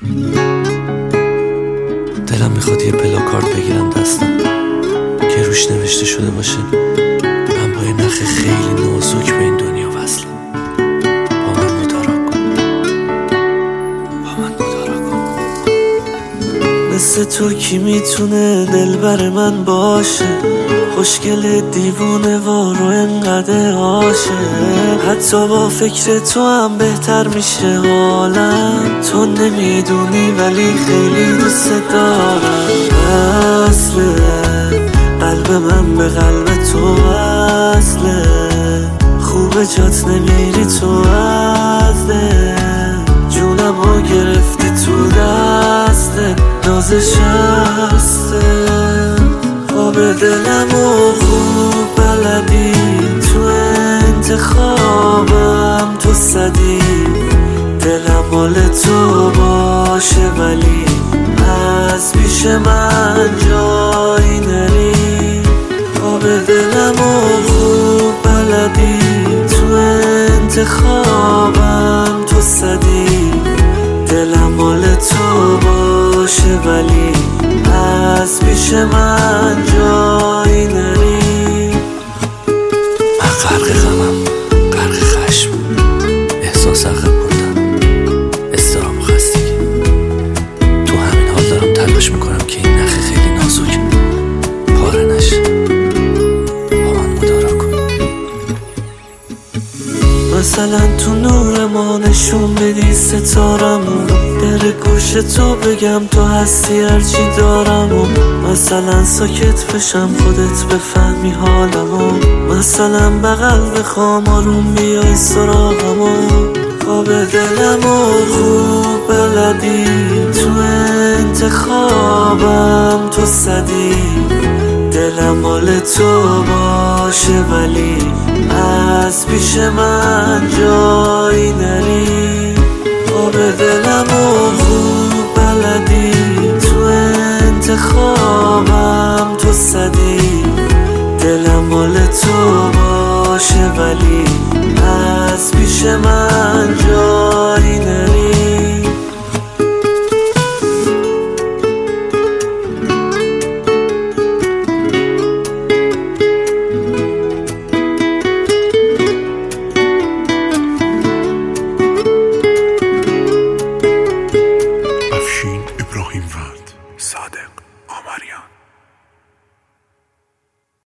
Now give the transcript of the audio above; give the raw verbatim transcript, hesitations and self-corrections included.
دلم میخواد یه پلاکارد بگیرم دستم که روش نوشته شده باشه من با یه نخ خیلی نازک به این دنیا وصلم. با من مدارا کن، با من مدارا کن. مثل تو کی میتونه دلبر من باشه؟ خوشگل دیوونه وارو انقدر عاشق. حتی با فکر تو هم بهتر میشه حالم. تو نمیدونی ولی خیلی دوست دارم. اصله قلب من به قلب تو وصله. خوبه جات نمیری تو از دل. جونمو گرفتی تو دسته، نازش هسته. خواب دلمو خوب بلدی، تو انتخابم تو صدی. دلم مال تو باشه ولی از پیش من جایی نری. خواب دلمو خوب بلدی، تو انتخابم تو صدی. دلم مال تو باشه ولی از پیش من جایی نری. من غرق غمم، غرق خشم، احساس عقب موندن، اضطراب و خستگی. تو همین حال دارم تلاش میکنم که این نخ خیلی نازک پاره نشه. با من مدارا کن. مثلا تو نور ما نشون بدی ستارمون. در گوش تو بگم تو هستی هرچی دارم. و مثلا ساکت بشم خودت بفهمی حالمو. مثلا بغل بخوام آروم بیای سراغمو. خواب دلمو خوب بلدی، تو انتخابم تو صدی. دلم مال تو باشه ولی از پیش من جایی نری. خواب دلمو خوب بلدی، تو انتخابم تو صدی. دلم مال تو باشه ولی